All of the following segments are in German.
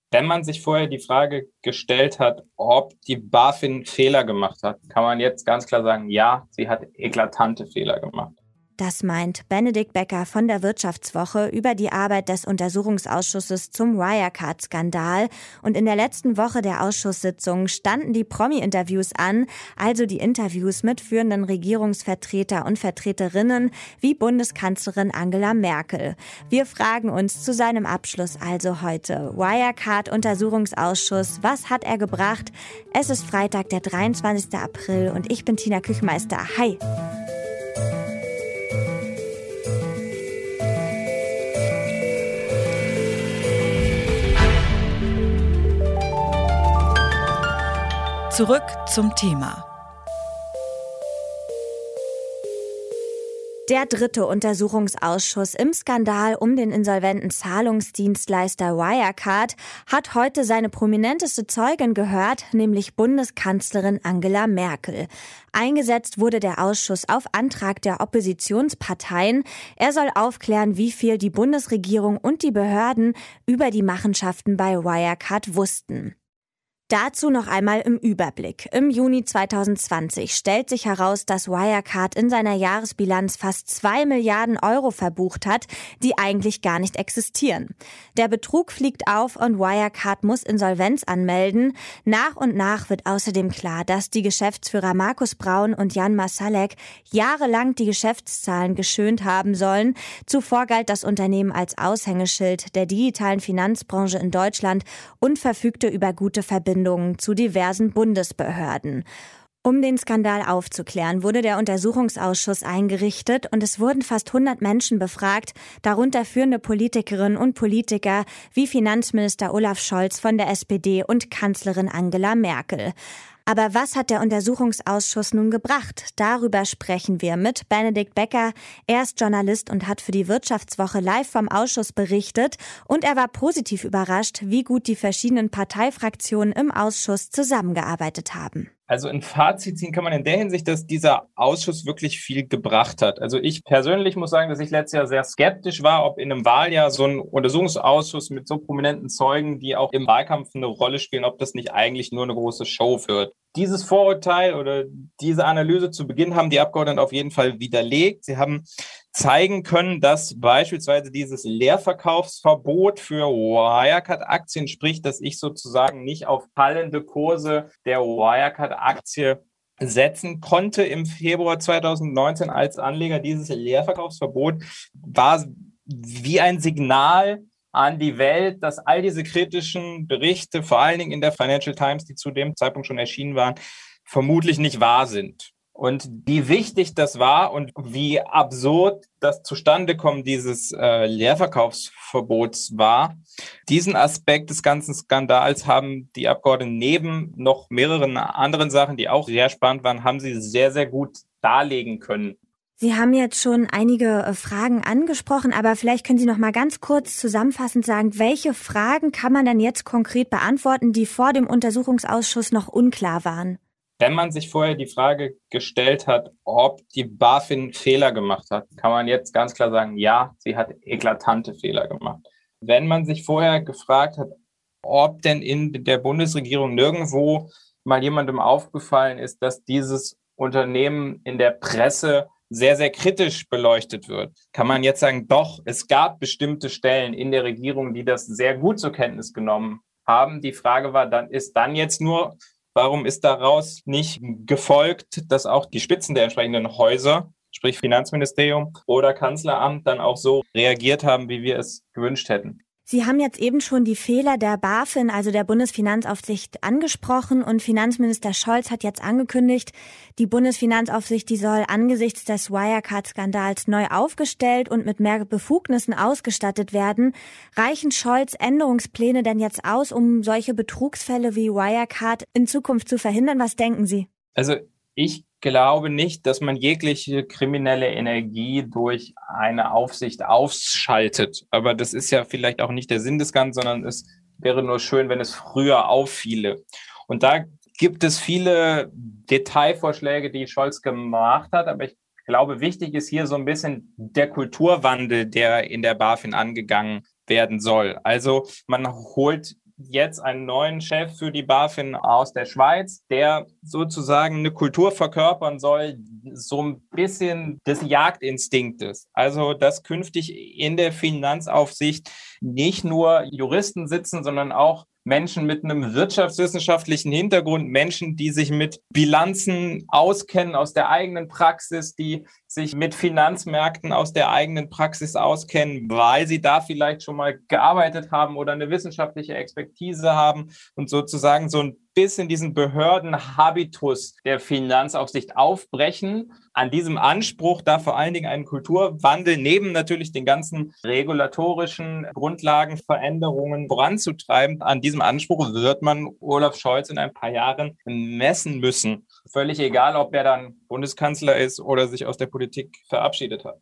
Wenn man sich vorher die Frage gestellt hat, ob die BaFin Fehler gemacht hat, kann man jetzt ganz klar sagen, ja, sie hat eklatante Fehler gemacht. Das meint Benedikt Becker von der Wirtschaftswoche über die Arbeit des Untersuchungsausschusses zum Wirecard-Skandal. Und in der letzten Woche der Ausschusssitzung standen die Promi-Interviews an, also die Interviews mit führenden Regierungsvertreter und Vertreterinnen wie Bundeskanzlerin Angela Merkel. Wir fragen uns zu seinem Abschluss also heute: Wirecard-Untersuchungsausschuss, was hat er gebracht? Es ist Freitag, der 23. April und ich bin Tina Küchmeister. Hi! Zurück zum Thema. Der dritte Untersuchungsausschuss im Skandal um den insolventen Zahlungsdienstleister Wirecard hat heute seine prominenteste Zeugin gehört, nämlich Bundeskanzlerin Angela Merkel. Eingesetzt wurde der Ausschuss auf Antrag der Oppositionsparteien. Er soll aufklären, wie viel die Bundesregierung und die Behörden über die Machenschaften bei Wirecard wussten. Dazu noch einmal im Überblick. Im Juni 2020 stellt sich heraus, dass Wirecard in seiner Jahresbilanz fast 2 Milliarden Euro verbucht hat, die eigentlich gar nicht existieren. Der Betrug fliegt auf und Wirecard muss Insolvenz anmelden. Nach und nach wird außerdem klar, dass die Geschäftsführer Markus Braun und Jan Marsalek jahrelang die Geschäftszahlen geschönt haben sollen. Zuvor galt das Unternehmen als Aushängeschild der digitalen Finanzbranche in Deutschland und verfügte über gute Verbindungen zu diversen Bundesbehörden. Um den Skandal aufzuklären, wurde der Untersuchungsausschuss eingerichtet und es wurden fast 100 Menschen befragt, darunter führende Politikerinnen und Politiker wie Finanzminister Olaf Scholz von der SPD und Kanzlerin Angela Merkel. Aber was hat der Untersuchungsausschuss nun gebracht? Darüber sprechen wir mit Benedikt Becker. Er ist Journalist und hat für die Wirtschaftswoche live vom Ausschuss berichtet. Und er war positiv überrascht, wie gut die verschiedenen Parteifraktionen im Ausschuss zusammengearbeitet haben. Also ein Fazit ziehen kann man in der Hinsicht, dass dieser Ausschuss wirklich viel gebracht hat. Also ich persönlich muss sagen, dass ich letztes Jahr sehr skeptisch war, ob in einem Wahljahr so ein Untersuchungsausschuss mit so prominenten Zeugen, die auch im Wahlkampf eine Rolle spielen, ob das nicht eigentlich nur eine große Show wird. Dieses Vorurteil oder diese Analyse zu Beginn haben die Abgeordneten auf jeden Fall widerlegt. Sie haben zeigen können, dass beispielsweise dieses Leerverkaufsverbot für Wirecard-Aktien, sprich, dass ich sozusagen nicht auf fallende Kurse der Wirecard-Aktie setzen konnte im Februar 2019 als Anleger. Dieses Leerverkaufsverbot war wie ein Signal an die Welt, dass all diese kritischen Berichte, vor allen Dingen in der Financial Times, die zu dem Zeitpunkt schon erschienen waren, vermutlich nicht wahr sind. Und wie wichtig das war und wie absurd das Zustandekommen dieses Leerverkaufsverbots war, diesen Aspekt des ganzen Skandals haben die Abgeordneten neben noch mehreren anderen Sachen, die auch sehr spannend waren, haben sie sehr, sehr gut darlegen können. Sie haben jetzt schon einige Fragen angesprochen, aber vielleicht können Sie noch mal ganz kurz zusammenfassend sagen, welche Fragen kann man denn jetzt konkret beantworten, die vor dem Untersuchungsausschuss noch unklar waren? Wenn man sich vorher die Frage gestellt hat, ob die BaFin Fehler gemacht hat, kann man jetzt ganz klar sagen, ja, sie hat eklatante Fehler gemacht. Wenn man sich vorher gefragt hat, ob denn in der Bundesregierung nirgendwo mal jemandem aufgefallen ist, dass dieses Unternehmen in der Presse sehr, sehr kritisch beleuchtet wird, kann man jetzt sagen, doch, es gab bestimmte Stellen in der Regierung, die das sehr gut zur Kenntnis genommen haben. Die Frage war, ist dann jetzt nur, warum ist daraus nicht gefolgt, dass auch die Spitzen der entsprechenden Häuser, sprich Finanzministerium oder Kanzleramt, dann auch so reagiert haben, wie wir es gewünscht hätten? Sie haben jetzt eben schon die Fehler der BaFin, also der Bundesfinanzaufsicht, angesprochen und Finanzminister Scholz hat jetzt angekündigt, die Bundesfinanzaufsicht, die soll angesichts des Wirecard-Skandals neu aufgestellt und mit mehr Befugnissen ausgestattet werden. Reichen Scholz' Änderungspläne denn jetzt aus, um solche Betrugsfälle wie Wirecard in Zukunft zu verhindern? Was denken Sie? Also ich glaube nicht, dass man jegliche kriminelle Energie durch eine Aufsicht ausschaltet. Aber das ist ja vielleicht auch nicht der Sinn des Ganzen, sondern es wäre nur schön, wenn es früher auffiele. Und da gibt es viele Detailvorschläge, die Scholz gemacht hat. Aber ich glaube, wichtig ist hier so ein bisschen der Kulturwandel, der in der BaFin angegangen werden soll. Also man holt jetzt einen neuen Chef für die BaFin aus der Schweiz, der sozusagen eine Kultur verkörpern soll, so ein bisschen des Jagdinstinktes. Also, dass künftig in der Finanzaufsicht nicht nur Juristen sitzen, sondern auch Menschen mit einem wirtschaftswissenschaftlichen Hintergrund, Menschen, die sich mit Bilanzen auskennen aus der eigenen Praxis, die sich mit Finanzmärkten aus der eigenen Praxis auskennen, weil sie da vielleicht schon mal gearbeitet haben oder eine wissenschaftliche Expertise haben und sozusagen so ein bisschen diesen Behördenhabitus der Finanzaufsicht aufbrechen. An diesem Anspruch da vor allen Dingen einen Kulturwandel neben natürlich den ganzen regulatorischen Grundlagenveränderungen voranzutreiben. An diesem Anspruch wird man Olaf Scholz in ein paar Jahren messen müssen. Völlig egal, ob er dann Bundeskanzler ist oder sich aus der Politik verabschiedet hat.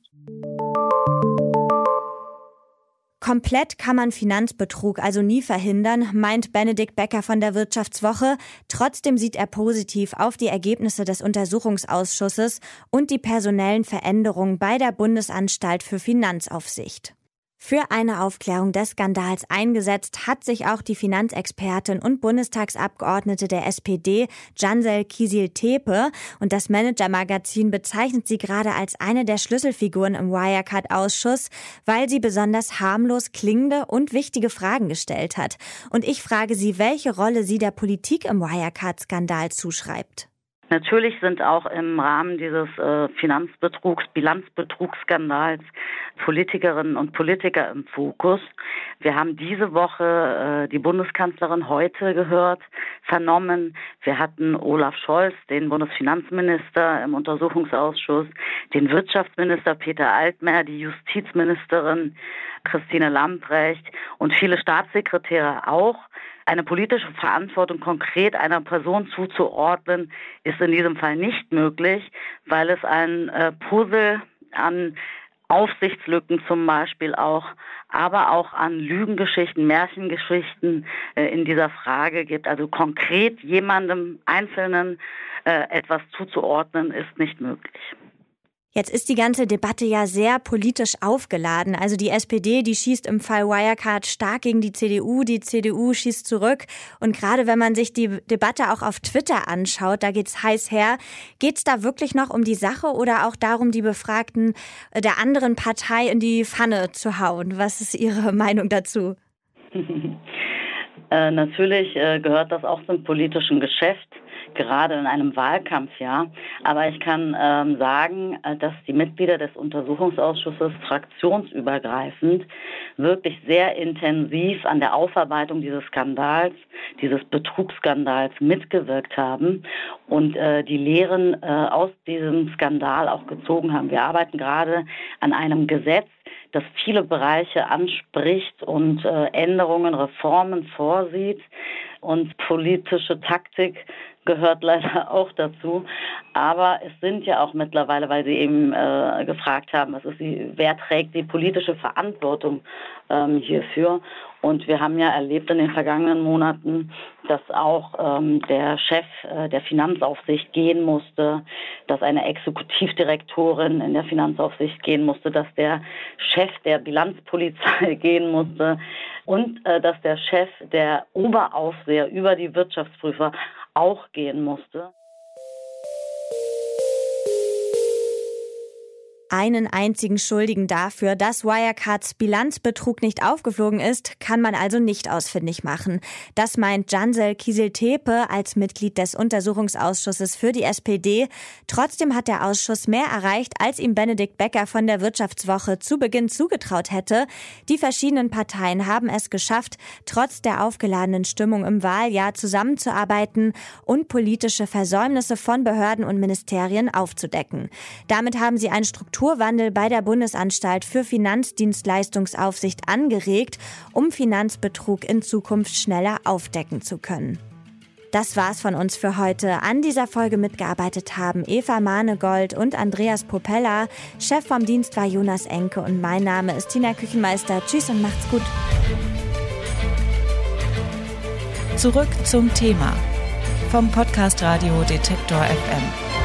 Komplett kann man Finanzbetrug also nie verhindern, meint Benedikt Becker von der Wirtschaftswoche. Trotzdem sieht er positiv auf die Ergebnisse des Untersuchungsausschusses und die personellen Veränderungen bei der Bundesanstalt für Finanzaufsicht. Für eine Aufklärung des Skandals eingesetzt hat sich auch die Finanzexpertin und Bundestagsabgeordnete der SPD, Cansel Kicil-Tepe, und das Manager-Magazin bezeichnet sie gerade als eine der Schlüsselfiguren im Wirecard-Ausschuss, weil sie besonders harmlos klingende und wichtige Fragen gestellt hat. Und ich frage sie, welche Rolle sie der Politik im Wirecard-Skandal zuschreibt. Natürlich sind auch im Rahmen dieses Bilanzbetrugsskandals Politikerinnen und Politiker im Fokus. Wir haben diese Woche die Bundeskanzlerin heute gehört, vernommen. Wir hatten Olaf Scholz, den Bundesfinanzminister im Untersuchungsausschuss, den Wirtschaftsminister Peter Altmaier, die Justizministerin Christine Lambrecht und viele Staatssekretäre auch. Eine politische Verantwortung konkret einer Person zuzuordnen, ist in diesem Fall nicht möglich, weil es ein Puzzle an Aufsichtslücken zum Beispiel auch, aber auch an Lügengeschichten, Märchengeschichten in dieser Frage gibt. Also konkret jemandem Einzelnen etwas zuzuordnen, ist nicht möglich. Jetzt ist die ganze Debatte ja sehr politisch aufgeladen. Also die SPD, die schießt im Fall Wirecard stark gegen die CDU schießt zurück. Und gerade wenn man sich die Debatte auch auf Twitter anschaut, da geht's heiß her. Geht's da wirklich noch um die Sache oder auch darum, die Befragten der anderen Partei in die Pfanne zu hauen? Was ist Ihre Meinung dazu? Natürlich gehört das auch zum politischen Geschäft, gerade in einem Wahlkampfjahr. Aber ich kann sagen, dass die Mitglieder des Untersuchungsausschusses fraktionsübergreifend wirklich sehr intensiv an der Aufarbeitung dieses Skandals, dieses Betrugsskandals mitgewirkt haben und die Lehren aus diesem Skandal auch gezogen haben. Wir arbeiten gerade an einem Gesetz, das viele Bereiche anspricht und Änderungen, Reformen vorsieht. Und politische Taktik gehört leider auch dazu. Aber es sind ja auch mittlerweile, weil Sie eben gefragt haben, wer trägt die politische Verantwortung hierfür. Und wir haben ja erlebt in den vergangenen Monaten, dass auch der Chef der Finanzaufsicht gehen musste, dass eine Exekutivdirektorin in der Finanzaufsicht gehen musste, dass der Chef der Bilanzpolizei gehen musste und dass der Chef der Oberaufseher über die Wirtschaftsprüfer auch gehen musste. Einen einzigen Schuldigen dafür, dass Wirecards Bilanzbetrug nicht aufgeflogen ist, kann man also nicht ausfindig machen. Das meint Cansel Kicil-Tepe als Mitglied des Untersuchungsausschusses für die SPD. Trotzdem hat der Ausschuss mehr erreicht, als ihm Benedikt Becker von der Wirtschaftswoche zu Beginn zugetraut hätte. Die verschiedenen Parteien haben es geschafft, trotz der aufgeladenen Stimmung im Wahljahr zusammenzuarbeiten und politische Versäumnisse von Behörden und Ministerien aufzudecken. Damit haben sie einen Strukturwandel bei der Bundesanstalt für Finanzdienstleistungsaufsicht angeregt, um Finanzbetrug in Zukunft schneller aufdecken zu können. Das war's von uns für heute. An dieser Folge mitgearbeitet haben Eva Manegold und Andreas Popella. Chef vom Dienst war Jonas Enke und mein Name ist Tina Küchenmeister. Tschüss und macht's gut. Zurück zum Thema vom Podcast Radio Detektor FM.